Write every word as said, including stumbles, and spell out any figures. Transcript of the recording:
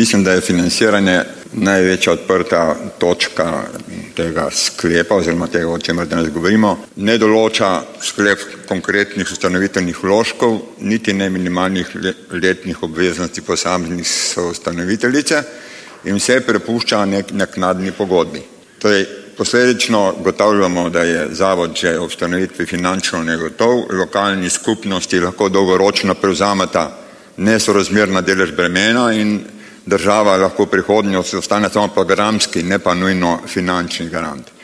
Mislim, da je financiranje največja odprta točka tega sklepa oziroma tega, o čemer danes govorimo. Ne določa sklep konkretnih ustanovitelnih vložkov, niti ne minimalnih letnih obveznosti posameznih soustanoviteljice in vse prepušča nek naknadni pogodbi. Torej, posledično ugotavljamo, da je zavod že ob ustanovitvi finančno negotov, lokalni skupnosti lahko dolgoročno prevzameta nesorazmerna delež bremena in država lahko v prihodnje ostane samo programski, ne pa nujno finančni garant.